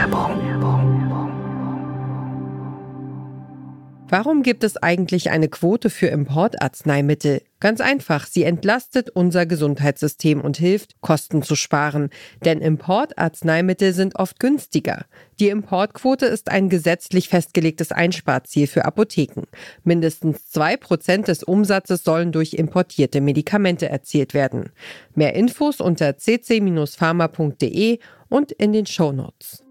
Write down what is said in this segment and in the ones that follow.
Warum gibt es eigentlich eine Quote für Importarzneimittel? Ganz einfach, sie entlastet unser Gesundheitssystem und hilft, Kosten zu sparen. Denn Importarzneimittel sind oft günstiger. Die Importquote ist ein gesetzlich festgelegtes Einsparziel für Apotheken. Mindestens 2% des Umsatzes sollen durch importierte Medikamente erzielt werden. Mehr Infos unter cc-pharma.de und in den Shownotes.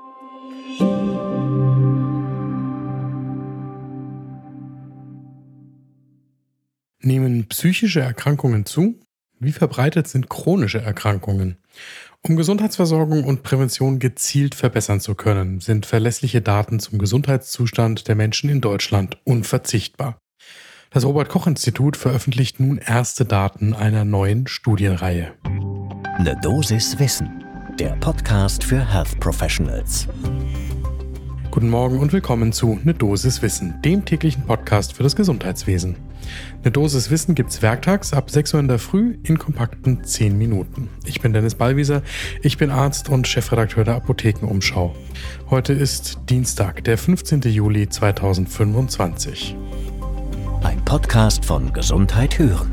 Nehmen psychische Erkrankungen zu? Wie verbreitet sind chronische Erkrankungen? Um Gesundheitsversorgung und Prävention gezielt verbessern zu können, sind verlässliche Daten zum Gesundheitszustand der Menschen in Deutschland unverzichtbar. Das Robert-Koch-Institut veröffentlicht nun erste Daten einer neuen Studienreihe. Eine Dosis Wissen, der Podcast für Health Professionals. Guten Morgen und willkommen zu Eine Dosis Wissen, dem täglichen Podcast für das Gesundheitswesen. Eine Dosis Wissen gibt's werktags ab 6 Uhr in der Früh in kompakten 10 Minuten. Ich bin Dennis Ballwieser, ich bin Arzt und Chefredakteur der Apothekenumschau. Heute ist Dienstag, der 15. Juli 2025. Ein Podcast von Gesundheit hören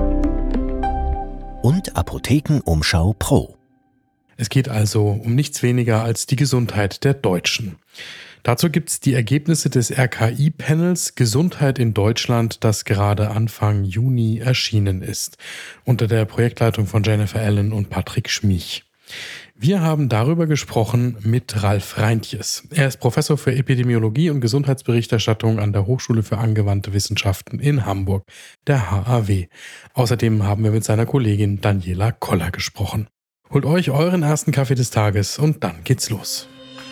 und Apothekenumschau Pro. Es geht also um nichts weniger als die Gesundheit der Deutschen. Dazu gibt es die Ergebnisse des RKI-Panels Gesundheit in Deutschland, das gerade Anfang Juni erschienen ist, unter der Projektleitung von Jennifer Allen und Patrick Schmich. Wir haben darüber gesprochen mit Ralf Reintjes. Er ist Professor für Epidemiologie und Gesundheitsberichterstattung an der Hochschule für angewandte Wissenschaften in Hamburg, der HAW. Außerdem haben wir mit seiner Kollegin Daniela Koller gesprochen. Holt euch euren ersten Kaffee des Tages und dann geht's los.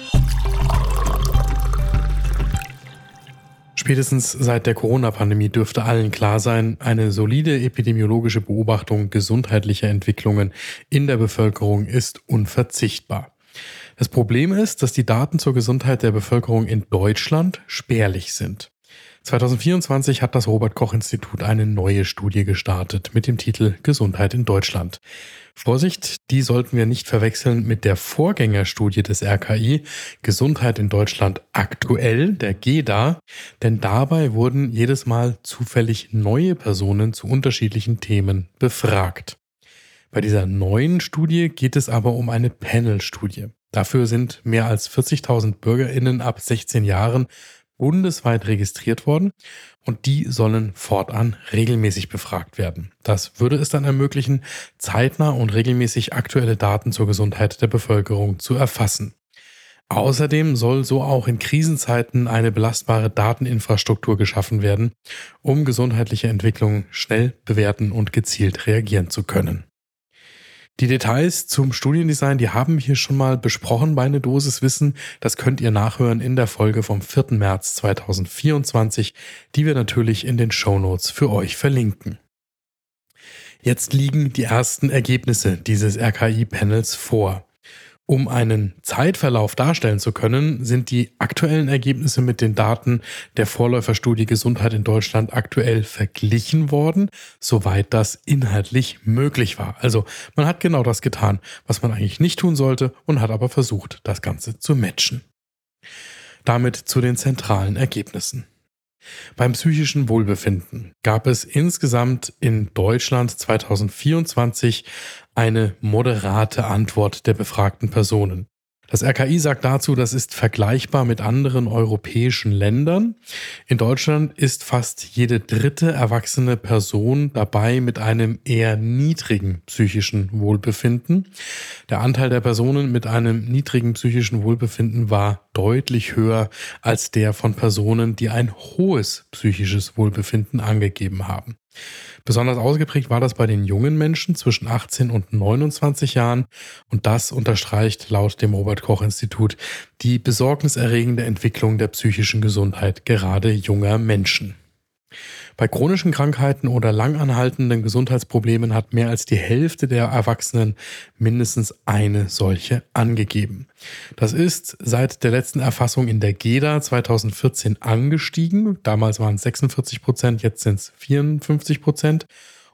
Spätestens seit der Corona-Pandemie dürfte allen klar sein, eine solide epidemiologische Beobachtung gesundheitlicher Entwicklungen in der Bevölkerung ist unverzichtbar. Das Problem ist, dass die Daten zur Gesundheit der Bevölkerung in Deutschland spärlich sind. 2024 hat das Robert-Koch-Institut eine neue Studie gestartet mit dem Titel Gesundheit in Deutschland. Vorsicht, die sollten wir nicht verwechseln mit der Vorgängerstudie des RKI Gesundheit in Deutschland aktuell, der GEDA, denn dabei wurden jedes Mal zufällig neue Personen zu unterschiedlichen Themen befragt. Bei dieser neuen Studie geht es aber um eine Panel-Studie. Dafür sind mehr als 40.000 BürgerInnen ab 16 Jahren bundesweit registriert worden und die sollen fortan regelmäßig befragt werden. Das würde es dann ermöglichen, zeitnah und regelmäßig aktuelle Daten zur Gesundheit der Bevölkerung zu erfassen. Außerdem soll so auch in Krisenzeiten eine belastbare Dateninfrastruktur geschaffen werden, um gesundheitliche Entwicklungen schnell bewerten und gezielt reagieren zu können. Die Details zum Studiendesign, die haben wir hier schon mal besprochen bei Eine Dosis Wissen. Das könnt ihr nachhören in der Folge vom 4. März 2024, die wir natürlich in den Shownotes für euch verlinken. Jetzt liegen die ersten Ergebnisse dieses RKI-Panels vor. Um einen Zeitverlauf darstellen zu können, sind die aktuellen Ergebnisse mit den Daten der Vorläuferstudie Gesundheit in Deutschland aktuell verglichen worden, soweit das inhaltlich möglich war. Also man hat genau das getan, was man eigentlich nicht tun sollte und hat aber versucht, das Ganze zu matchen. Damit zu den zentralen Ergebnissen. Beim psychischen Wohlbefinden gab es insgesamt in Deutschland 2024 eine moderate Antwort der befragten Personen. Das RKI sagt dazu, das ist vergleichbar mit anderen europäischen Ländern. In Deutschland ist fast jede dritte erwachsene Person dabei mit einem eher niedrigen psychischen Wohlbefinden. Der Anteil der Personen mit einem niedrigen psychischen Wohlbefinden war deutlich höher als der von Personen, die ein hohes psychisches Wohlbefinden angegeben haben. Besonders ausgeprägt war das bei den jungen Menschen zwischen 18 und 29 Jahren und das unterstreicht laut dem Robert-Koch-Institut die besorgniserregende Entwicklung der psychischen Gesundheit gerade junger Menschen. Bei chronischen Krankheiten oder langanhaltenden Gesundheitsproblemen hat mehr als die Hälfte der Erwachsenen mindestens eine solche angegeben. Das ist seit der letzten Erfassung in der GEDA 2014 angestiegen. Damals waren es 46%, jetzt sind es 54%.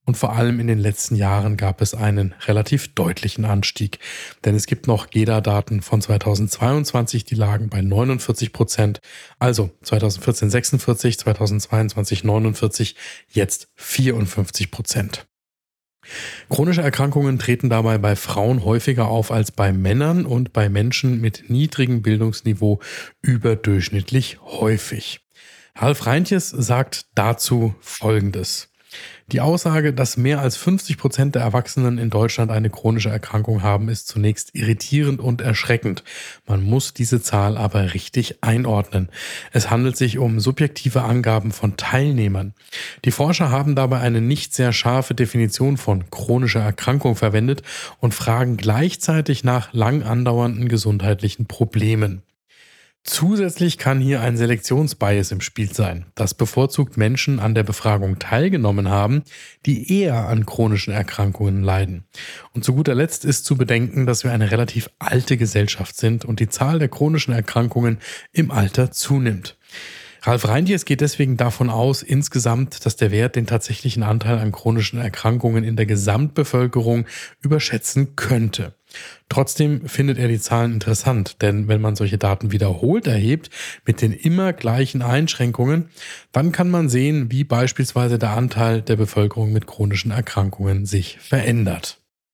und vor allem in den letzten Jahren gab es einen relativ deutlichen Anstieg. Denn es gibt noch GEDA-Daten von 2022, die lagen bei 49%, also 2014 46, 2022 49, jetzt 54%. Chronische Erkrankungen treten dabei bei Frauen häufiger auf als bei Männern und bei Menschen mit niedrigem Bildungsniveau überdurchschnittlich häufig. Ralf Reintjes sagt dazu Folgendes. Die Aussage, dass mehr als 50% der Erwachsenen in Deutschland eine chronische Erkrankung haben, ist zunächst irritierend und erschreckend. Man muss diese Zahl aber richtig einordnen. Es handelt sich um subjektive Angaben von Teilnehmern. Die Forscher haben dabei eine nicht sehr scharfe Definition von chronischer Erkrankung verwendet und fragen gleichzeitig nach lang andauernden gesundheitlichen Problemen. Zusätzlich kann hier ein Selektionsbias im Spiel sein, das bevorzugt Menschen an der Befragung teilgenommen haben, die eher an chronischen Erkrankungen leiden. Und zu guter Letzt ist zu bedenken, dass wir eine relativ alte Gesellschaft sind und die Zahl der chronischen Erkrankungen im Alter zunimmt. Ralf Reintjes geht deswegen davon aus, insgesamt, dass der Wert den tatsächlichen Anteil an chronischen Erkrankungen in der Gesamtbevölkerung überschätzen könnte. Trotzdem findet er die Zahlen interessant, denn wenn man solche Daten wiederholt erhebt, mit den immer gleichen Einschränkungen, dann kann man sehen, wie beispielsweise der Anteil der Bevölkerung mit chronischen Erkrankungen sich verändert.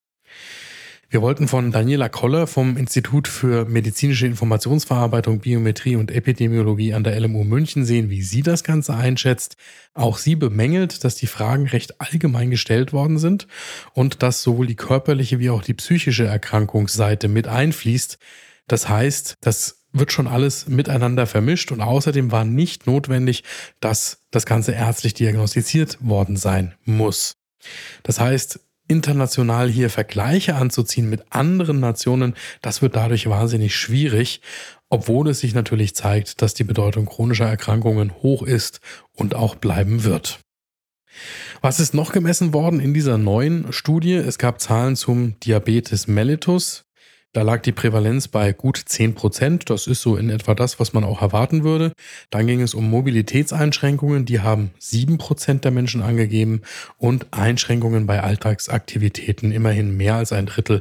Wir wollten von Daniela Koller vom Institut für medizinische Informationsverarbeitung, Biometrie und Epidemiologie an der LMU München sehen, wie sie das Ganze einschätzt. Auch sie bemängelt, dass die Fragen recht allgemein gestellt worden sind und dass sowohl die körperliche wie auch die psychische Erkrankungsseite mit einfließt. Das heißt, das wird schon alles miteinander vermischt und außerdem war nicht notwendig, dass das Ganze ärztlich diagnostiziert worden sein muss. Das heißt, international hier Vergleiche anzuziehen mit anderen Nationen, das wird dadurch wahnsinnig schwierig, obwohl es sich natürlich zeigt, dass die Bedeutung chronischer Erkrankungen hoch ist und auch bleiben wird. Was ist noch gemessen worden in dieser neuen Studie? Es gab Zahlen zum Diabetes mellitus. Da lag die Prävalenz bei gut 10%. Das ist so in etwa das, was man auch erwarten würde. Dann ging es um Mobilitätseinschränkungen. Die haben 7% der Menschen angegeben. Und Einschränkungen bei Alltagsaktivitäten immerhin mehr als ein Drittel,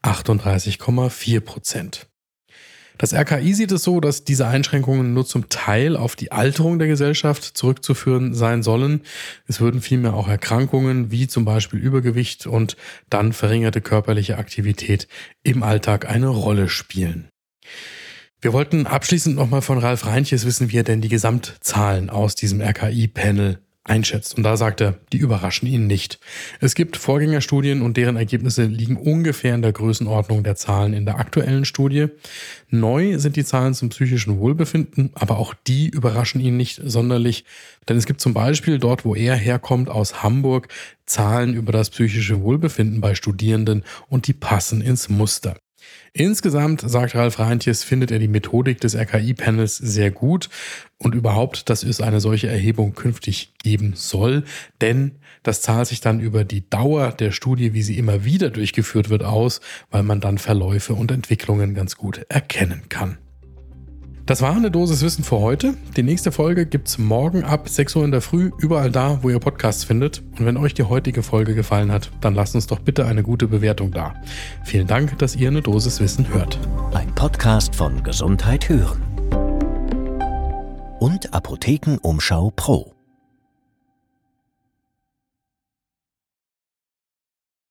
38,4%. Das RKI sieht es so, dass diese Einschränkungen nur zum Teil auf die Alterung der Gesellschaft zurückzuführen sein sollen. Es würden vielmehr auch Erkrankungen wie zum Beispiel Übergewicht und dann verringerte körperliche Aktivität im Alltag eine Rolle spielen. Wir wollten abschließend nochmal von Ralf Reintjes wissen, wie er denn die Gesamtzahlen aus diesem RKI-Panel einschätzt. Und da sagt er, die überraschen ihn nicht. Es gibt Vorgängerstudien und deren Ergebnisse liegen ungefähr in der Größenordnung der Zahlen in der aktuellen Studie. Neu sind die Zahlen zum psychischen Wohlbefinden, aber auch die überraschen ihn nicht sonderlich. Denn es gibt zum Beispiel dort, wo er herkommt, aus Hamburg, Zahlen über das psychische Wohlbefinden bei Studierenden und die passen ins Muster. Insgesamt, sagt Ralf Reintjes, findet er die Methodik des RKI-Panels sehr gut und überhaupt, dass es eine solche Erhebung künftig geben soll, denn das zahlt sich dann über die Dauer der Studie, wie sie immer wieder durchgeführt wird, aus, weil man dann Verläufe und Entwicklungen ganz gut erkennen kann. Das war eine Dosis Wissen für heute. Die nächste Folge gibt's morgen ab 6 Uhr in der Früh, überall da, wo ihr Podcasts findet. Und wenn euch die heutige Folge gefallen hat, dann lasst uns doch bitte eine gute Bewertung da. Vielen Dank, dass ihr eine Dosis Wissen hört. Ein Podcast von Gesundheit hören und Apothekenumschau Pro.